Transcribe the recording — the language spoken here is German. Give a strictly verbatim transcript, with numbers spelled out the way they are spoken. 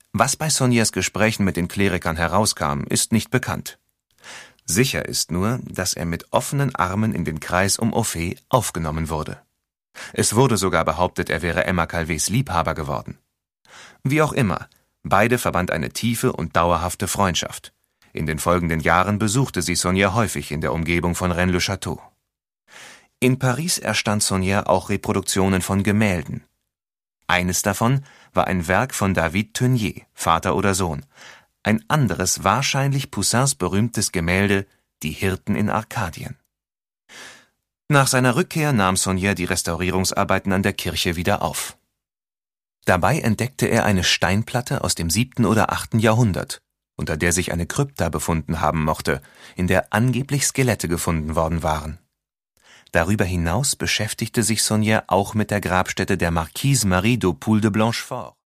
Was bei Sauniers Gesprächen mit den Klerikern herauskam, ist nicht bekannt. Sicher ist nur, dass er mit offenen Armen in den Kreis um Ophet aufgenommen wurde. Es wurde sogar behauptet, er wäre Emma Calvets Liebhaber geworden. Wie auch immer, beide verband eine tiefe und dauerhafte Freundschaft. In den folgenden Jahren besuchte sie Saunier häufig in der Umgebung von Rennes-le-Château. In Paris erstand Saunier auch Reproduktionen von Gemälden. Eines davon war ein Werk von David Teniers, Vater oder Sohn, ein anderes wahrscheinlich Poussins berühmtes Gemälde »Die Hirten in Arkadien«. Nach seiner Rückkehr nahm Saunier die Restaurierungsarbeiten an der Kirche wieder auf. Dabei entdeckte er eine Steinplatte aus dem siebten oder achten Jahrhundert, unter der sich eine Krypta befunden haben mochte, in der angeblich Skelette gefunden worden waren. Darüber hinaus beschäftigte sich Saunier auch mit der Grabstätte der Marquise Marie d'Hautpoul de Blanchefort.